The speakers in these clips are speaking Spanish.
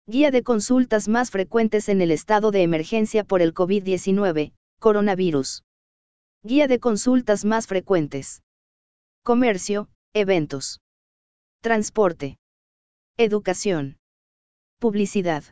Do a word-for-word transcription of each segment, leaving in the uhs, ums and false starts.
Guía de consultas más frecuentes en el estado de emergencia por el COVID diecinueve, coronavirus. Guía de consultas más frecuentes. Comercio, eventos. Transporte. Educación. Publicidad.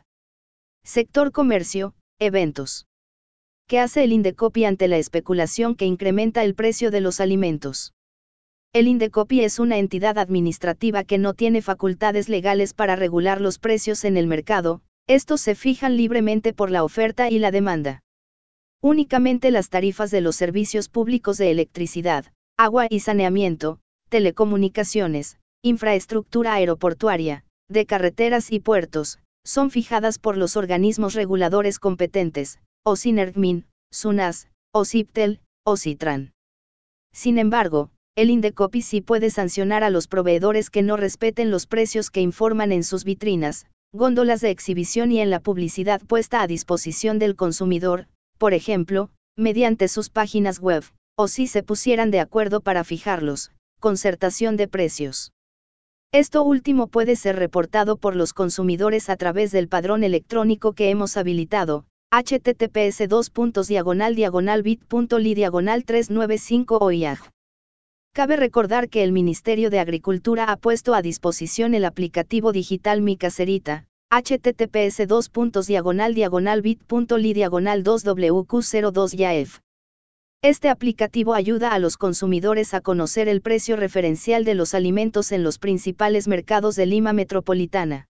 Sector comercio, eventos. ¿Qué hace el Indecopi ante la especulación que incrementa el precio de los alimentos? El Indecopi es una entidad administrativa que no tiene facultades legales para regular los precios en el mercado, estos se fijan libremente por la oferta y la demanda. Únicamente las tarifas de los servicios públicos de electricidad, agua y saneamiento, telecomunicaciones, infraestructura aeroportuaria, de carreteras y puertos, son fijadas por los organismos reguladores competentes, o Sinergmin, SUNAS, o Ciptel, o Citran. Sin embargo, el Indecopi sí puede sancionar a los proveedores que no respeten los precios que informan en sus vitrinas, góndolas de exhibición y en la publicidad puesta a disposición del consumidor, por ejemplo, mediante sus páginas web, o si se pusieran de acuerdo para fijarlos, concertación de precios. Esto último puede ser reportado por los consumidores a través del padrón electrónico que hemos habilitado, https dos diagonal diagonal bit.ly diagonal trescientos noventa y cinco o I A G. Cabe recordar que el Ministerio de Agricultura ha puesto a disposición el aplicativo digital Mi Caserita, https dos diagonal diagonal bit.ly diagonal dos W Q cero dos Y A F. Este aplicativo ayuda a los consumidores a conocer el precio referencial de los alimentos en los principales mercados de Lima metropolitana.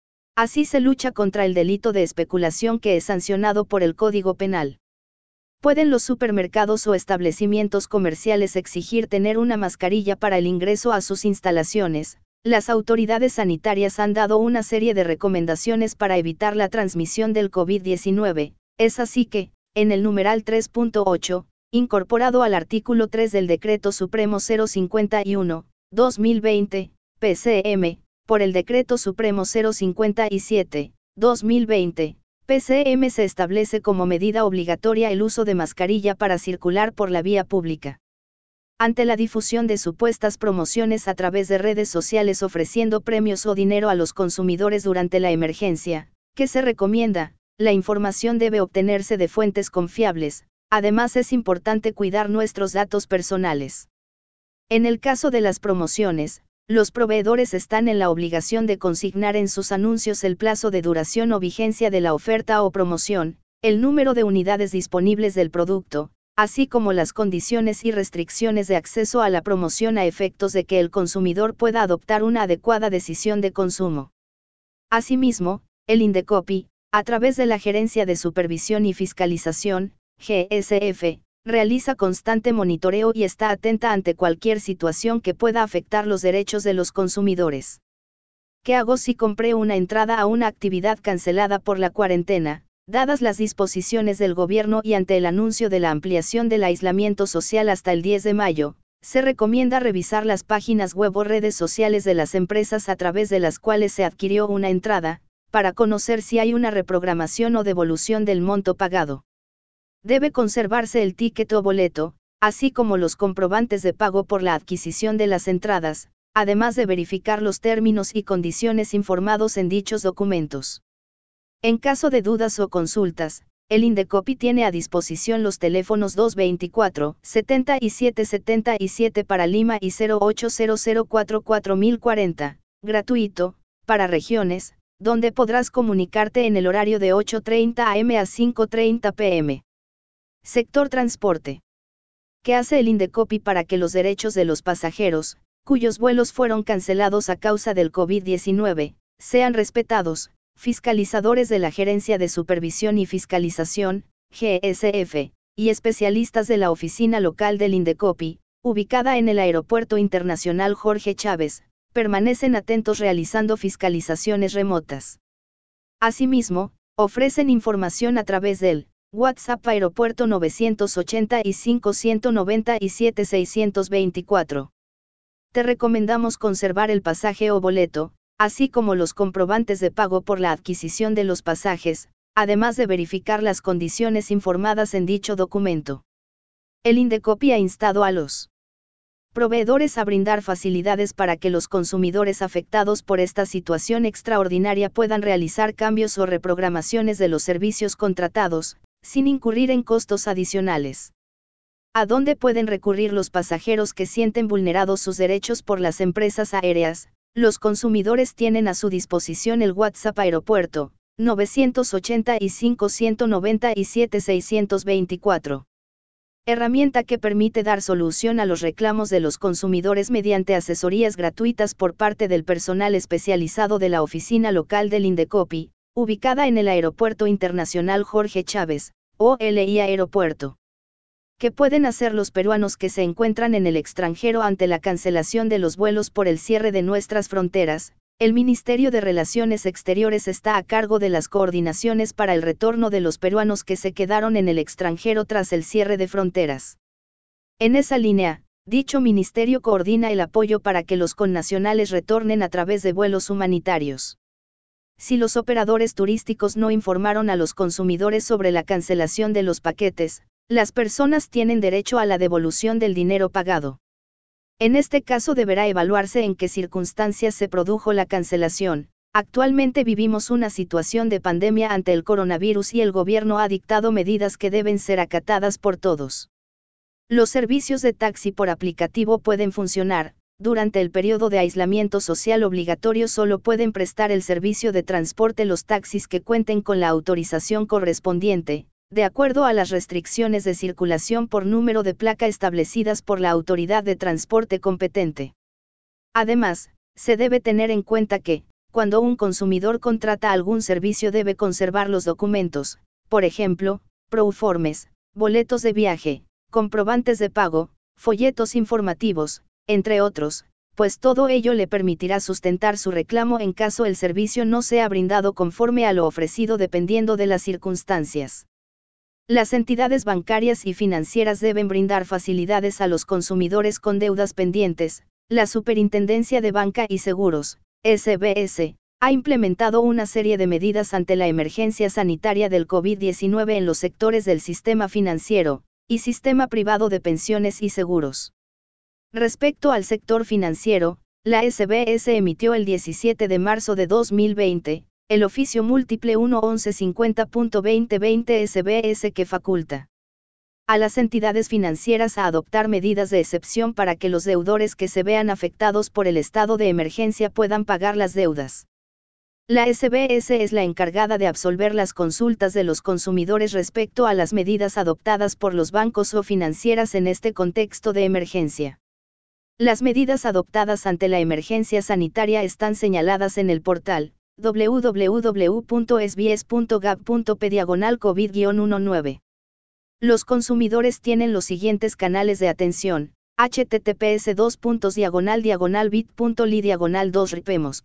Así se lucha contra el delito de especulación que es sancionado por el Código Penal. Pueden los supermercados o establecimientos comerciales exigir tener una mascarilla para el ingreso a sus instalaciones. Las autoridades sanitarias han dado una serie de recomendaciones para evitar la transmisión del COVID diecinueve, es así que, en el numeral tres punto ocho, incorporado al artículo tres del Decreto Supremo cero cincuenta y uno, dos mil veinte, P C M, por el Decreto Supremo cero cincuenta y siete, dos mil veinte, P C M se establece como medida obligatoria el uso de mascarilla para circular por la vía pública. Ante la difusión de supuestas promociones a través de redes sociales ofreciendo premios o dinero a los consumidores durante la emergencia, ¿qué se recomienda? La información debe obtenerse de fuentes confiables. Además es importante cuidar nuestros datos personales. En el caso de las promociones, los proveedores están en la obligación de consignar en sus anuncios el plazo de duración o vigencia de la oferta o promoción, el número de unidades disponibles del producto, así como las condiciones y restricciones de acceso a la promoción a efectos de que el consumidor pueda adoptar una adecuada decisión de consumo. Asimismo, el Indecopi, a través de la Gerencia de Supervisión y Fiscalización, G S F, realiza constante monitoreo y está atenta ante cualquier situación que pueda afectar los derechos de los consumidores. ¿Qué hago si compré una entrada a una actividad cancelada por la cuarentena, dadas las disposiciones del gobierno y ante el anuncio de la ampliación del aislamiento social hasta el diez de mayo? Se recomienda revisar las páginas web o redes sociales de las empresas a través de las cuales se adquirió una entrada, para conocer si hay una reprogramación o devolución del monto pagado. Debe conservarse el ticket o boleto, así como los comprobantes de pago por la adquisición de las entradas, además de verificar los términos y condiciones informados en dichos documentos. En caso de dudas o consultas, el Indecopi tiene a disposición los teléfonos dos veinticuatro, setenta y siete setenta y siete para Lima y cero ocho cero cero cuatro cuatro mil cuarenta, gratuito, para regiones, donde podrás comunicarte en el horario de ocho treinta a eme a cinco treinta pe eme. Sector transporte. ¿Qué hace el Indecopi para que los derechos de los pasajeros, cuyos vuelos fueron cancelados a causa del COVID diecinueve, sean respetados? Fiscalizadores de la Gerencia de Supervisión y Fiscalización, G S F, y especialistas de la oficina local del Indecopi, ubicada en el Aeropuerto Internacional Jorge Chávez, permanecen atentos realizando fiscalizaciones remotas. Asimismo, ofrecen información a través del WhatsApp Aeropuerto novecientos ochenta y cinco ciento noventa y siete seiscientos veinticuatro. Te recomendamos conservar el pasaje o boleto, así como los comprobantes de pago por la adquisición de los pasajes, además de verificar las condiciones informadas en dicho documento. El Indecopi ha instado a los proveedores a brindar facilidades para que los consumidores afectados por esta situación extraordinaria puedan realizar cambios o reprogramaciones de los servicios contratados, sin incurrir en costos adicionales. ¿A dónde pueden recurrir los pasajeros que sienten vulnerados sus derechos por las empresas aéreas? Los consumidores tienen a su disposición el WhatsApp Aeropuerto, nueve ocho cinco, uno nueve siete, seis dos cuatro. Herramienta que permite dar solución a los reclamos de los consumidores mediante asesorías gratuitas por parte del personal especializado de la oficina local del Indecopi, ubicada en el Aeropuerto Internacional Jorge Chávez, O L I Aeropuerto. ¿Qué pueden hacer los peruanos que se encuentran en el extranjero ante la cancelación de los vuelos por el cierre de nuestras fronteras? El Ministerio de Relaciones Exteriores está a cargo de las coordinaciones para el retorno de los peruanos que se quedaron en el extranjero tras el cierre de fronteras. En esa línea, dicho ministerio coordina el apoyo para que los connacionales retornen a través de vuelos humanitarios. Si los operadores turísticos no informaron a los consumidores sobre la cancelación de los paquetes, las personas tienen derecho a la devolución del dinero pagado. En este caso deberá evaluarse en qué circunstancias se produjo la cancelación. Actualmente vivimos una situación de pandemia ante el coronavirus y el gobierno ha dictado medidas que deben ser acatadas por todos. Los servicios de taxi por aplicativo pueden funcionar. Durante el periodo de aislamiento social obligatorio solo pueden prestar el servicio de transporte los taxis que cuenten con la autorización correspondiente, de acuerdo a las restricciones de circulación por número de placa establecidas por la autoridad de transporte competente. Además, se debe tener en cuenta que, cuando un consumidor contrata algún servicio debe conservar los documentos, por ejemplo, proformes, boletos de viaje, comprobantes de pago, folletos informativos, entre otros, pues todo ello le permitirá sustentar su reclamo en caso el servicio no sea brindado conforme a lo ofrecido dependiendo de las circunstancias. Las entidades bancarias y financieras deben brindar facilidades a los consumidores con deudas pendientes. La Superintendencia de Banca y Seguros, S B S, ha implementado una serie de medidas ante la emergencia sanitaria del COVID diecinueve en los sectores del sistema financiero y sistema privado de pensiones y seguros. Respecto al sector financiero, la S B S emitió el diecisiete de marzo de dos mil veinte, el oficio múltiple uno once cincuenta punto veinte veinte S B S que faculta a las entidades financieras a adoptar medidas de excepción para que los deudores que se vean afectados por el estado de emergencia puedan pagar las deudas. La S B S es la encargada de absolver las consultas de los consumidores respecto a las medidas adoptadas por los bancos o financieras en este contexto de emergencia. Las medidas adoptadas ante la emergencia sanitaria están señaladas en el portal w w w punto s b s punto gov punto p diagonal covid diecinueve. Los consumidores tienen los siguientes canales de atención: h t t p s dos puntos diagonal diagonal bit punto l y diagonal dos ripemosc.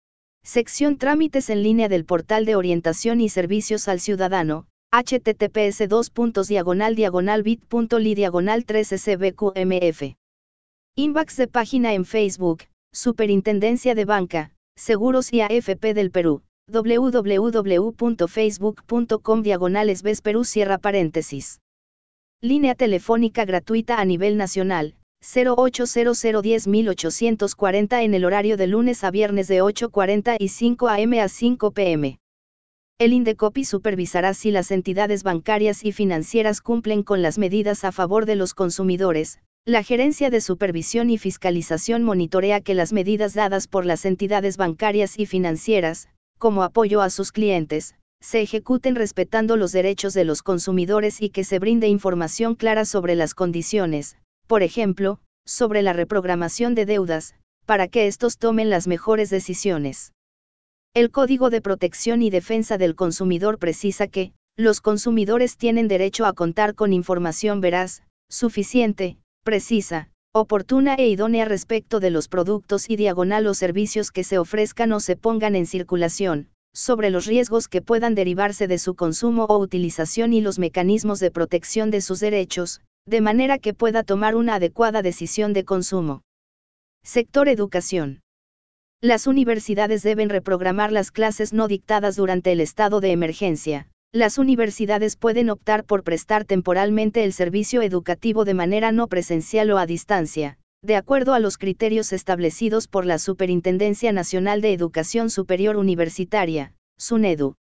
Sección Trámites en línea del portal de orientación y servicios al ciudadano, h t t p s dos puntos diagonal diagonal bit punto l y diagonal tres s b q m f. Inbox de página en Facebook, Superintendencia de Banca, Seguros y A F P del Perú, w w w punto facebook punto com diagonal sbes Perú cierra paréntesis. Línea telefónica gratuita a nivel nacional, cero ocho cero cero diez mil ochocientos cuarenta en el horario de lunes a viernes de ocho cuarenta y cinco a m a cinco p m. El Indecopi supervisará si las entidades bancarias y financieras cumplen con las medidas a favor de los consumidores. La Gerencia de Supervisión y Fiscalización monitorea que las medidas dadas por las entidades bancarias y financieras, como apoyo a sus clientes, se ejecuten respetando los derechos de los consumidores y que se brinde información clara sobre las condiciones, por ejemplo, sobre la reprogramación de deudas, para que estos tomen las mejores decisiones. El Código de Protección y Defensa del Consumidor precisa que, los consumidores tienen derecho a contar con información veraz, suficiente, precisa, oportuna e idónea respecto de los productos y diagonal o servicios que se ofrezcan o se pongan en circulación, sobre los riesgos que puedan derivarse de su consumo o utilización y los mecanismos de protección de sus derechos, de manera que pueda tomar una adecuada decisión de consumo. Sector Educación. Las universidades deben reprogramar las clases no dictadas durante el estado de emergencia. Las universidades pueden optar por prestar temporalmente el servicio educativo de manera no presencial o a distancia, de acuerdo a los criterios establecidos por la Superintendencia Nacional de Educación Superior Universitaria, SUNEDU.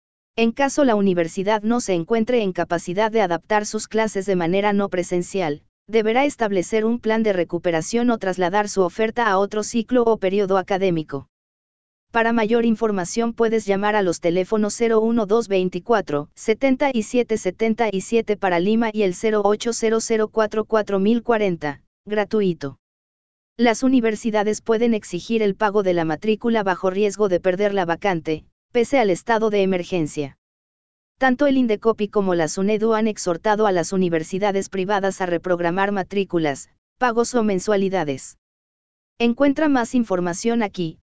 En caso la universidad no se encuentre en capacidad de adaptar sus clases de manera no presencial, deberá establecer un plan de recuperación o trasladar su oferta a otro ciclo o periodo académico. Para mayor información puedes llamar a los teléfonos cero uno dos veinticuatro, setenta y siete setenta y siete para Lima y el cero ocho cero cero cuatro cuatro mil cuarenta, gratuito. Las universidades pueden exigir el pago de la matrícula bajo riesgo de perder la vacante, pese al estado de emergencia. Tanto el INDECOPI como la SUNEDU han exhortado a las universidades privadas a reprogramar matrículas, pagos o mensualidades. Encuentra más información aquí.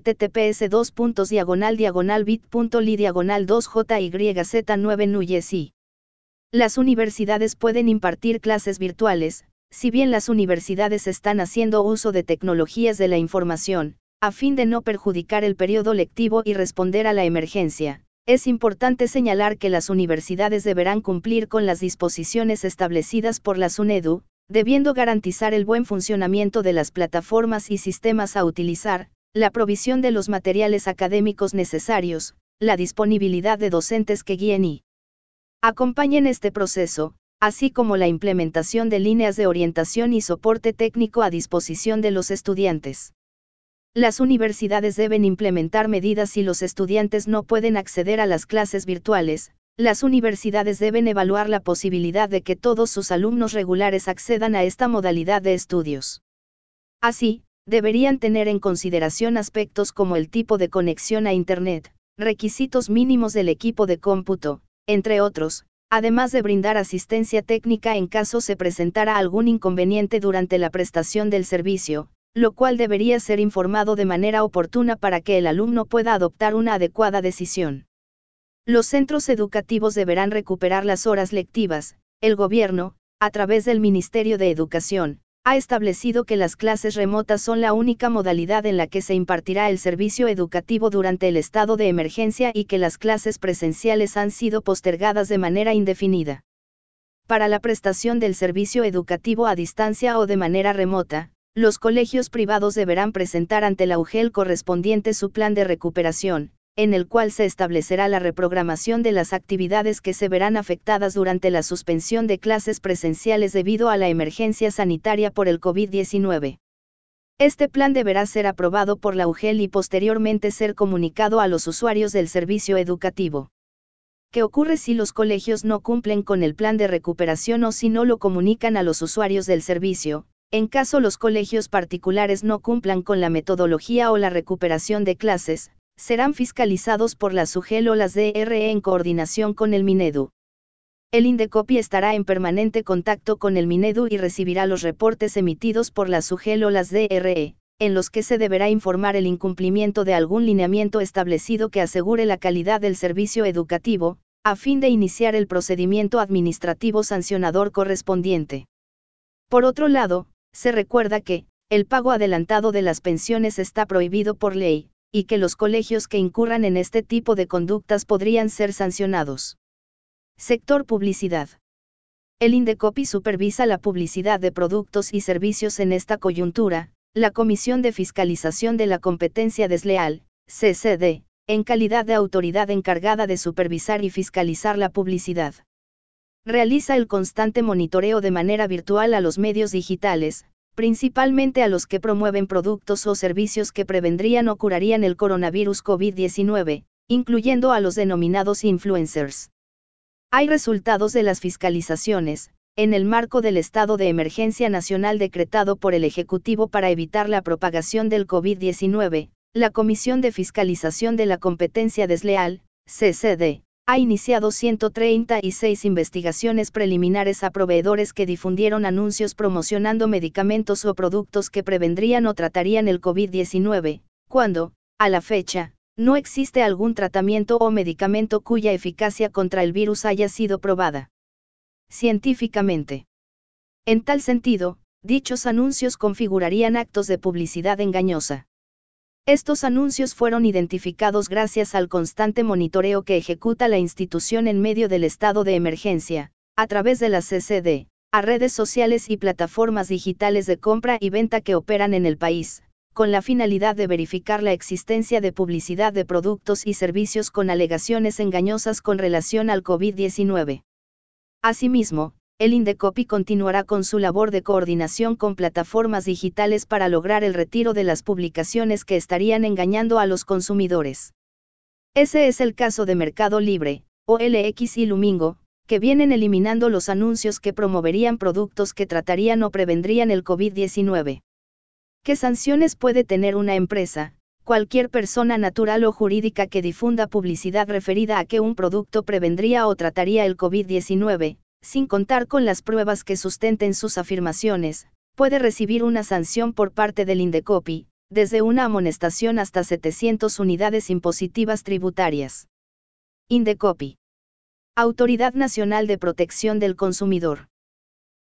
https dos puntos diagonal diagonal bit.ly diagonal dos j y z nueve Nuyesi. Las universidades pueden impartir clases virtuales, si bien las universidades están haciendo uso de tecnologías de la información, a fin de no perjudicar el periodo lectivo y responder a la emergencia. Es importante señalar que las universidades deberán cumplir con las disposiciones establecidas por la SUNEDU, debiendo garantizar el buen funcionamiento de las plataformas y sistemas a utilizar, la provisión de los materiales académicos necesarios, la disponibilidad de docentes que guíen y acompañen este proceso, así como la implementación de líneas de orientación y soporte técnico a disposición de los estudiantes. Las universidades deben implementar medidas si los estudiantes no pueden acceder a las clases virtuales. Las universidades deben evaluar la posibilidad de que todos sus alumnos regulares accedan a esta modalidad de estudios. Así, deberían tener en consideración aspectos como el tipo de conexión a Internet, requisitos mínimos del equipo de cómputo, entre otros, además de brindar asistencia técnica en caso se presentara algún inconveniente durante la prestación del servicio, lo cual debería ser informado de manera oportuna para que el alumno pueda adoptar una adecuada decisión. Los centros educativos deberán recuperar las horas lectivas. El gobierno, a través del Ministerio de Educación, ha establecido que las clases remotas son la única modalidad en la que se impartirá el servicio educativo durante el estado de emergencia y que las clases presenciales han sido postergadas de manera indefinida. Para la prestación del servicio educativo a distancia o de manera remota, los colegios privados deberán presentar ante la U G E L correspondiente su plan de recuperación, en el cual se establecerá la reprogramación de las actividades que se verán afectadas durante la suspensión de clases presenciales debido a la emergencia sanitaria por el COVID diecinueve. Este plan deberá ser aprobado por la U G E L y posteriormente ser comunicado a los usuarios del servicio educativo. ¿Qué ocurre si los colegios no cumplen con el plan de recuperación o si no lo comunican a los usuarios del servicio? En caso los colegios particulares no cumplan con la metodología o la recuperación de clases, serán fiscalizados por la S U G E L o las D R E en coordinación con el Minedu. El INDECOPI estará en permanente contacto con el Minedu y recibirá los reportes emitidos por la S U G E L o las D R E, en los que se deberá informar el incumplimiento de algún lineamiento establecido que asegure la calidad del servicio educativo, a fin de iniciar el procedimiento administrativo sancionador correspondiente. Por otro lado, se recuerda que, el pago adelantado de las pensiones está prohibido por ley, y que los colegios que incurran en este tipo de conductas podrían ser sancionados. Sector publicidad. El INDECOPI supervisa la publicidad de productos y servicios en esta coyuntura. La Comisión de Fiscalización de la Competencia Desleal, C C D, en calidad de autoridad encargada de supervisar y fiscalizar la publicidad, realiza el constante monitoreo de manera virtual a los medios digitales, principalmente a los que promueven productos o servicios que prevendrían o curarían el coronavirus COVID diecinueve, incluyendo a los denominados influencers. Hay resultados de las fiscalizaciones, en el marco del estado de emergencia nacional decretado por el Ejecutivo para evitar la propagación del COVID diecinueve, la Comisión de Fiscalización de la Competencia Desleal, C C D, ha iniciado ciento treinta y seis investigaciones preliminares a proveedores que difundieron anuncios promocionando medicamentos o productos que prevendrían o tratarían el COVID diecinueve, cuando, a la fecha, no existe algún tratamiento o medicamento cuya eficacia contra el virus haya sido probada científicamente. En tal sentido, dichos anuncios configurarían actos de publicidad engañosa. Estos anuncios fueron identificados gracias al constante monitoreo que ejecuta la institución en medio del estado de emergencia, a través de la C C D, a redes sociales y plataformas digitales de compra y venta que operan en el país, con la finalidad de verificar la existencia de publicidad de productos y servicios con alegaciones engañosas con relación al COVID diecinueve. Asimismo, el Indecopi continuará con su labor de coordinación con plataformas digitales para lograr el retiro de las publicaciones que estarían engañando a los consumidores. Ese es el caso de Mercado Libre, O L X y Lumingo, que vienen eliminando los anuncios que promoverían productos que tratarían o prevendrían el COVID diecinueve. ¿Qué sanciones puede tener una empresa, cualquier persona natural o jurídica que difunda publicidad referida a que un producto prevendría o trataría el COVID diecinueve, sin contar con las pruebas que sustenten sus afirmaciones? Puede recibir una sanción por parte del Indecopi, desde una amonestación hasta setecientas unidades impositivas tributarias. Indecopi. Autoridad Nacional de Protección del Consumidor.